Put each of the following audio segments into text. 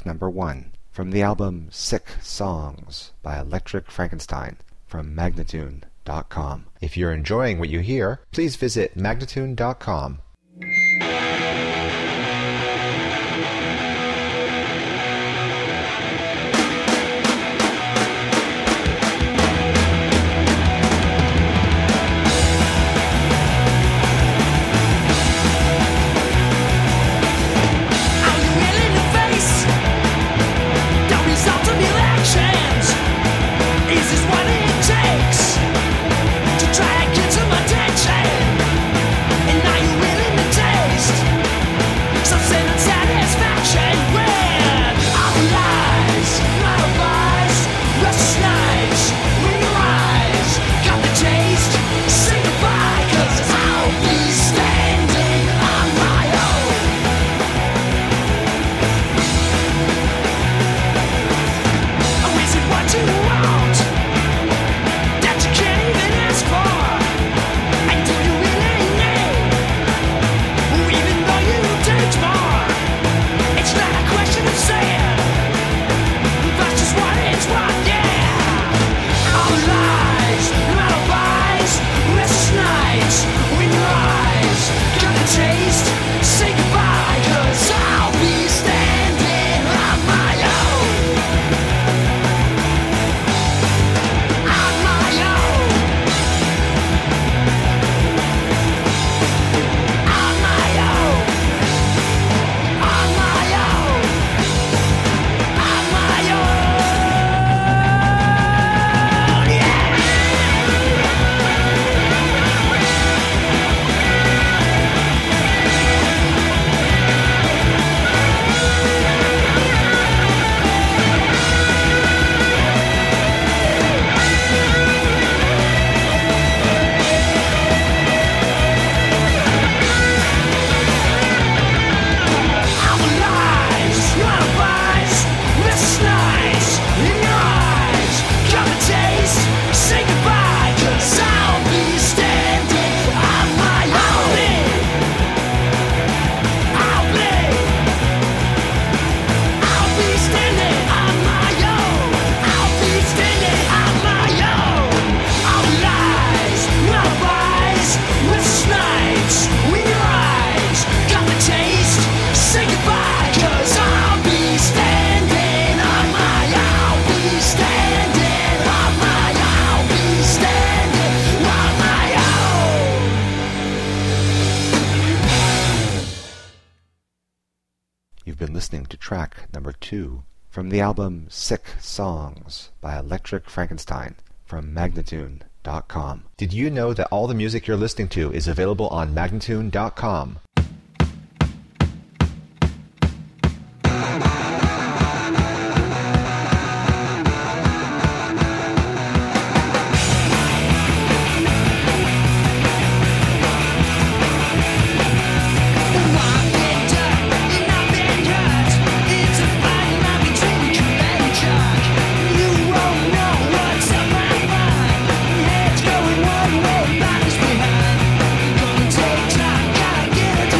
track number 1 from the album Sick Songs by Electric Frankenstein from Magnatune.com. If you're enjoying what you hear, please visit Magnatune.com. You've been listening to track number 2 from the album Sick Songs by Electric Frankenstein from Magnatune.com. Did you know that all the music you're listening to is available on Magnatune.com? Gonna take time, gotta get it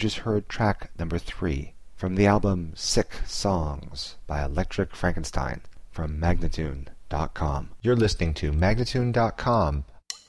just heard track number 3 from the album Sick Songs by Electric Frankenstein from Magnatune.com. You're listening to Magnatune.com.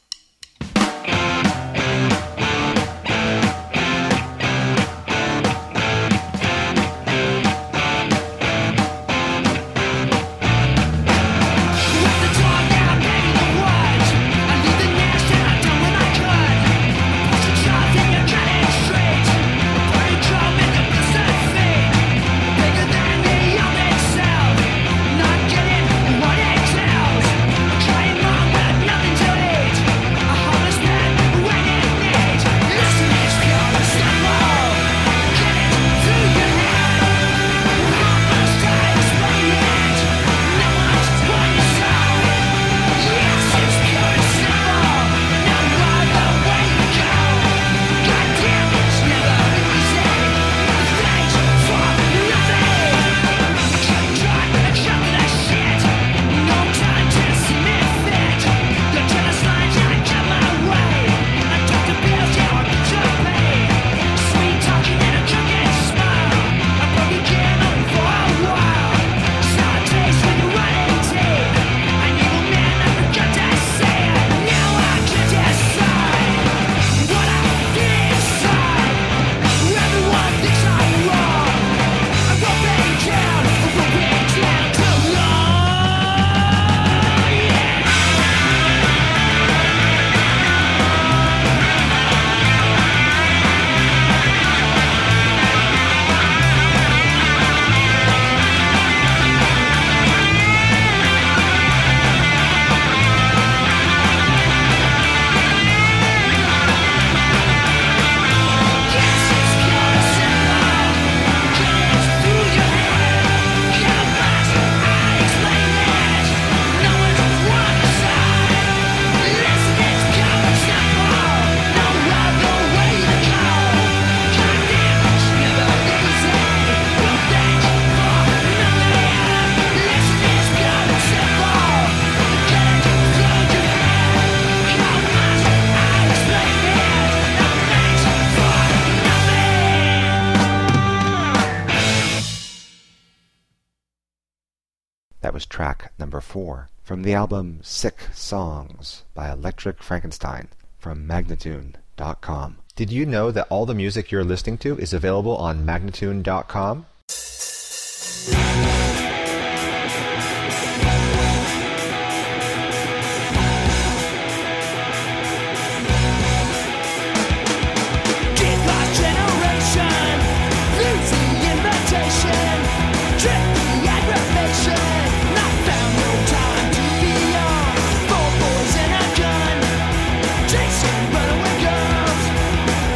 That was track number 4 from the album Sick Songs by Electric Frankenstein from Magnatune.com. Did you know that all the music you're listening to is available on Magnatune.com?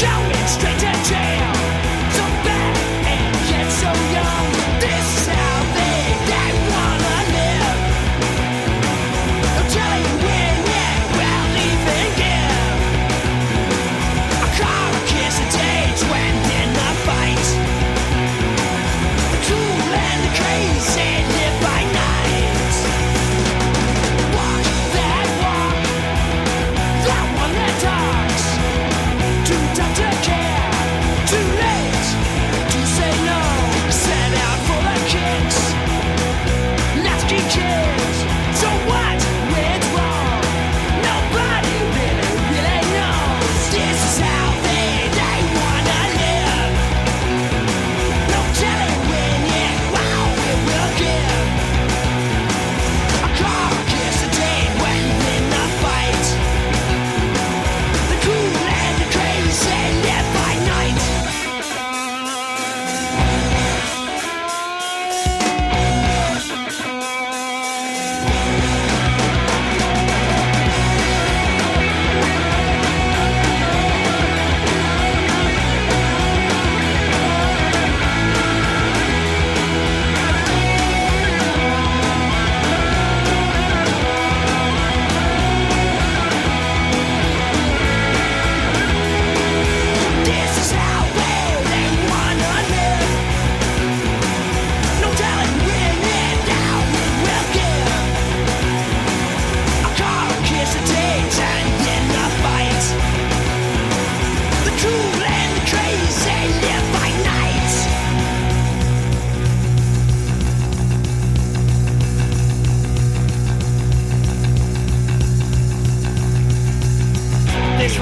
Straight to jail, so bad and yet so young. This is how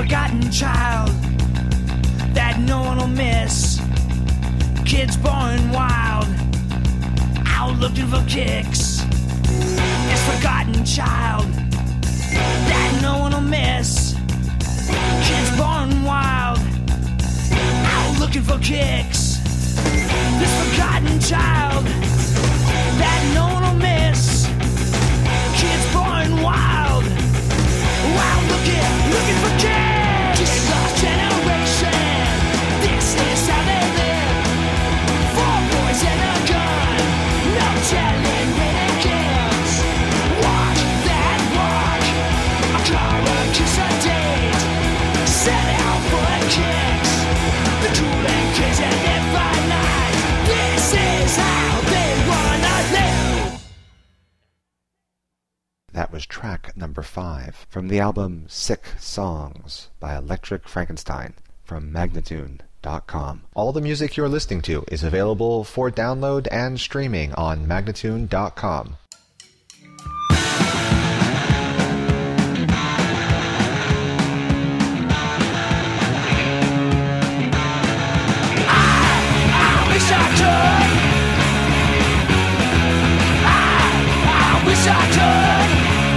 forgotten child that no one will miss. Kids born wild, out looking for kicks. This forgotten child that no one will miss. Kids born wild, out looking for kicks. This forgotten child that no one will miss. Kids born wild, wild looking for kicks. This lost generation, this is how they live. 4 boys and a gun, no telling when it kills. Walk that walk, a car, a kiss, a date. Set out for the kicks, the cool and kids and live by night. This is how they wanna live. That was track number 5 from the album Sick Songs by Electric Frankenstein from Magnatune.com. All the music you're listening to is available for download and streaming on Magnatune.com. I wish I could.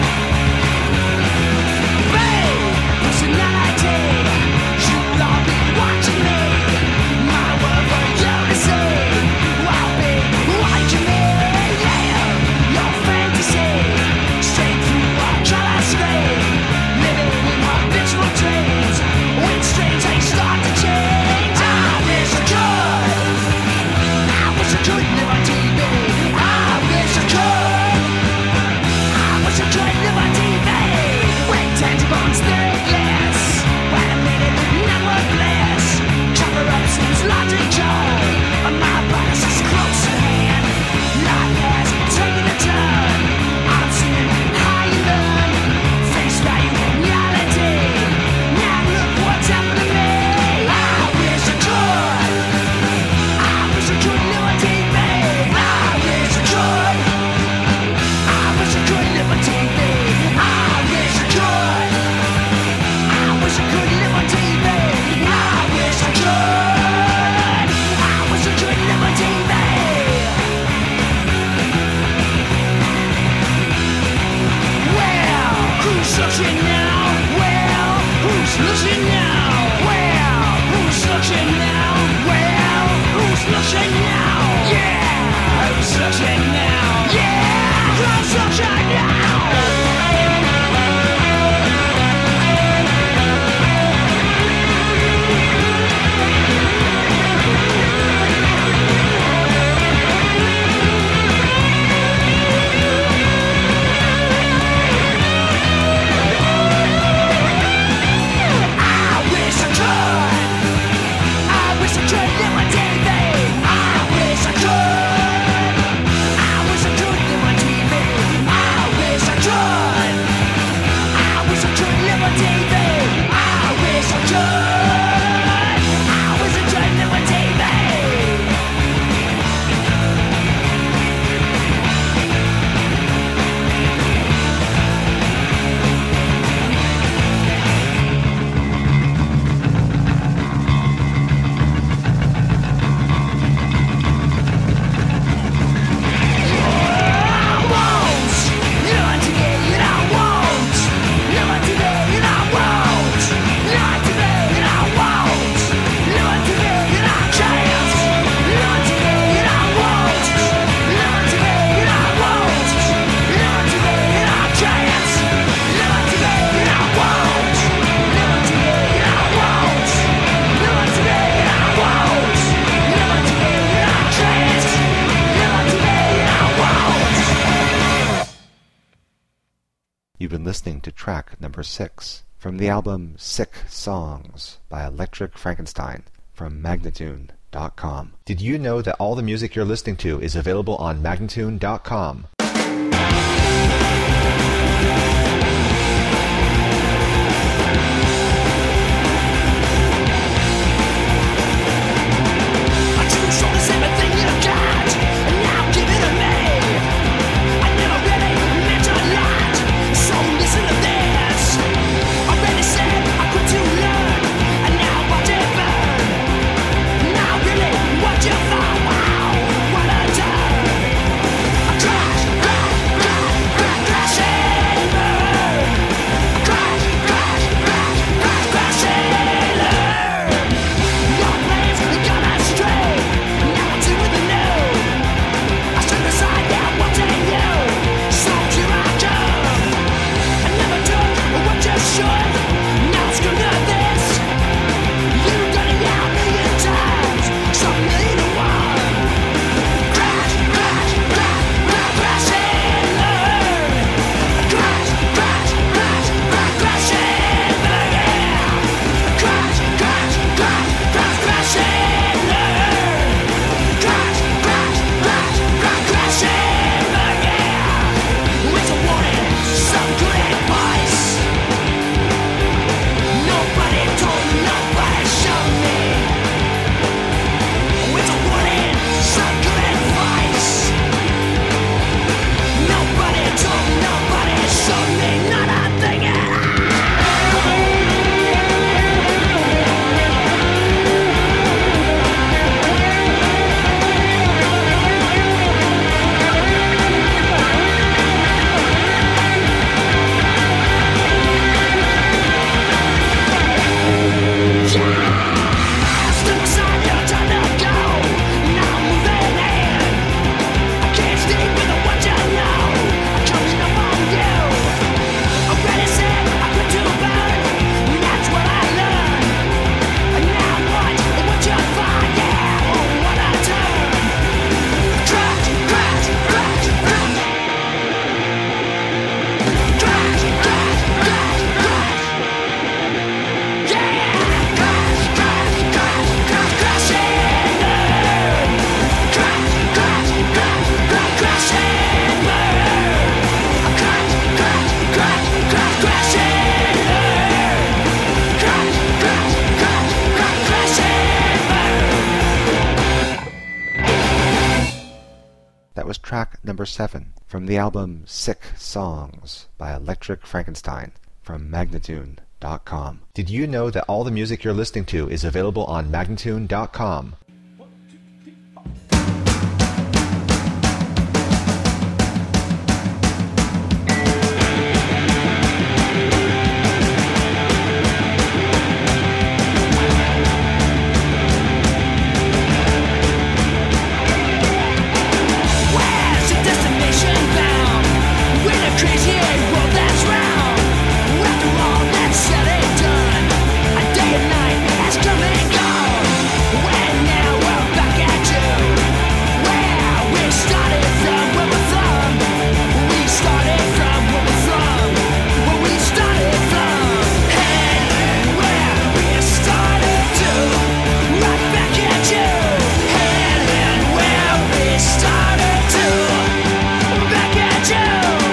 Babe, personality, you'll all be watching me. My word for you to say, I'll be watching me. Yeah, your fantasy, straight through our color screen, living in my visual dreams. When strange things start to change, I wish I could live on TV. I wish I could. I could live on TV. When tangible stateless, animated, not worthless. Cover up seems logical. My bias is close at hand. Life has taken a turn. I'm seeing how you learn. Face value in reality. Now look what's happened to me. I wish I could. I wish I could live on TV. I wish I could. I wish I could live on TV. I wish I could. I wish I could live on TV. I wish I could. I wish I could live on TV. Well, who's looking now? Well, who's looking now? Well, who's looking now? Well, who's looking now? Yeah, who's looking now? Yeah, who's looking now? I wish I could. I wish I could live on TV. I wish I could. I wish I could live on TV. I wish I could. I wish I could live on TV. I wish I could. I wish I could live on TV. You've been listening to track number 6 from the album Sick Songs by Electric Frankenstein from Magnatune.com. Did you know that all the music you're listening to is available on Magnatune.com? Too late. track number 7 from the album Sick Songs by Electric Frankenstein from Magnatune.com. Did you know that all the music you're listening to is available on Magnatune.com? Crazy world that's round. After all that's said and done, a day and night has come and gone. When now we're back at you, where we started from, where we're from. We started from where we're from, where we started from. And where we started to, right back at you. And where we started to, back at you.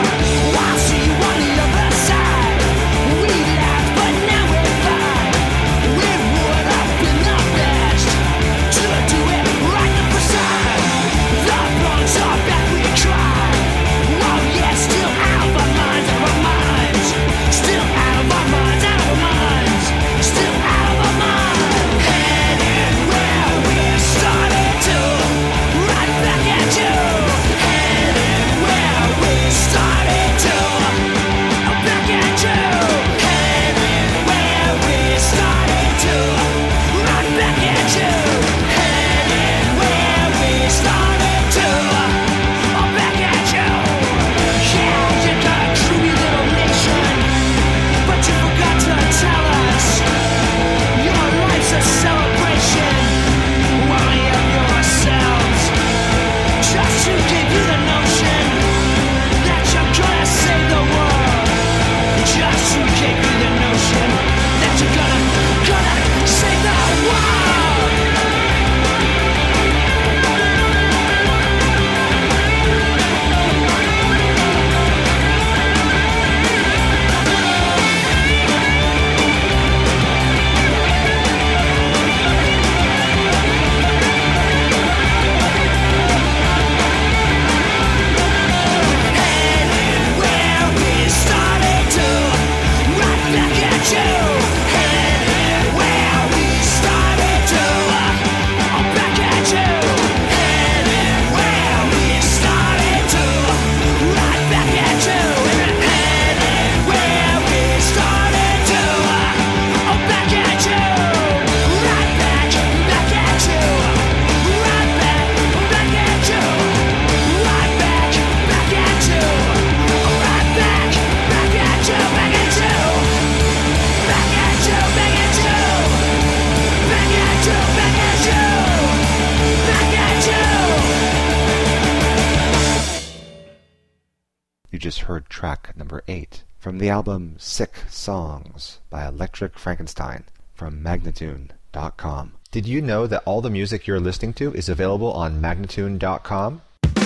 You just heard track number 8 from the album Sick Songs by Electric Frankenstein from Magnatune.com. Did you know that all the music you're listening to is available on Magnatune.com?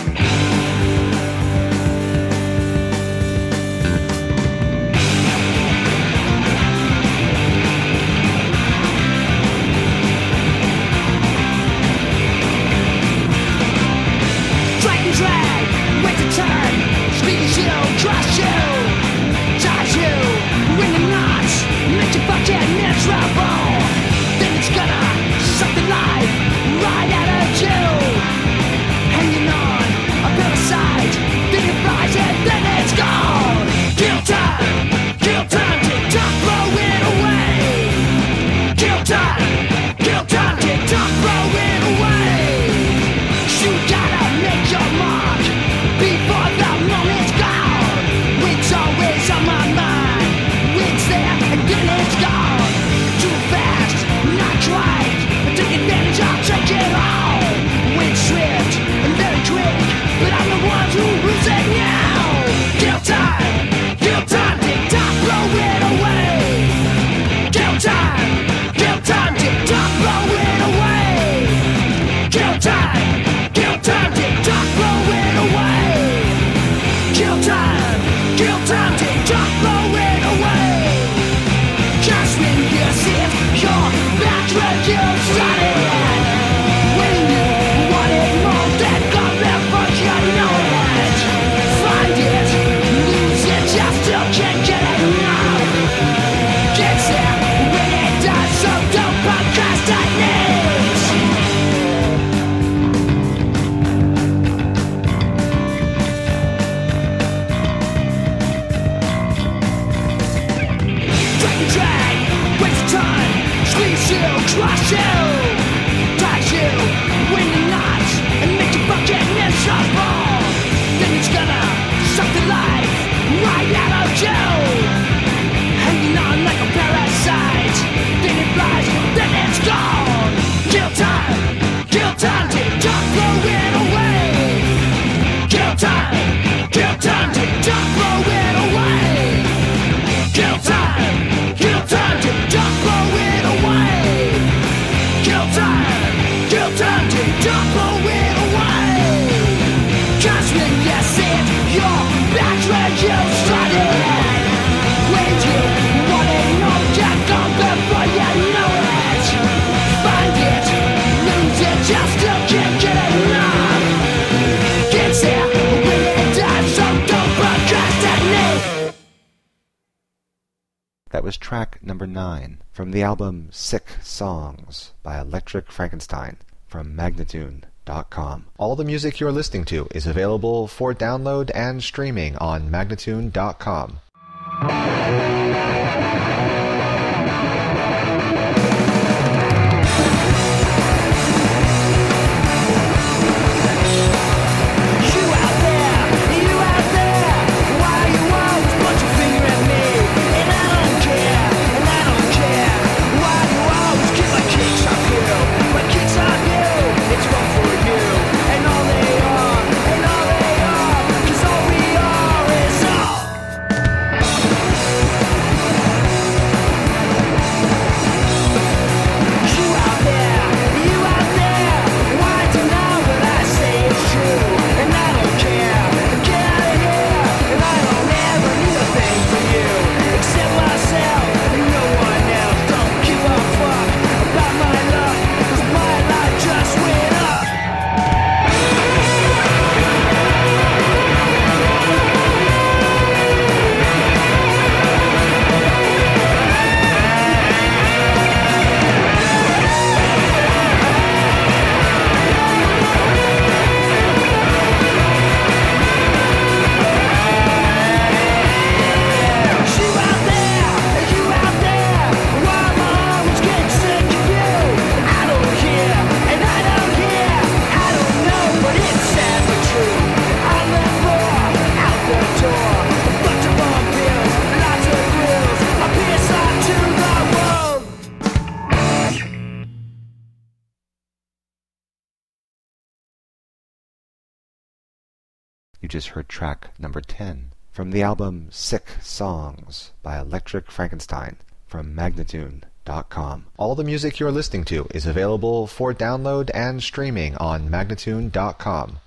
Drag, wait to turn, squeeze you, crush you, touch you, ring the knots, make you fucking miserable. Then it's gonna suck the life right out of you. Hanging on was track number 9 from the album Sick Songs by Electric Frankenstein from Magnatune.com. All the music you're listening to is available for download and streaming on Magnatune.com. You just heard track number 10 from the album Sick Songs by Electric Frankenstein from Magnatune.com. All the music you're listening to is available for download and streaming on Magnatune.com.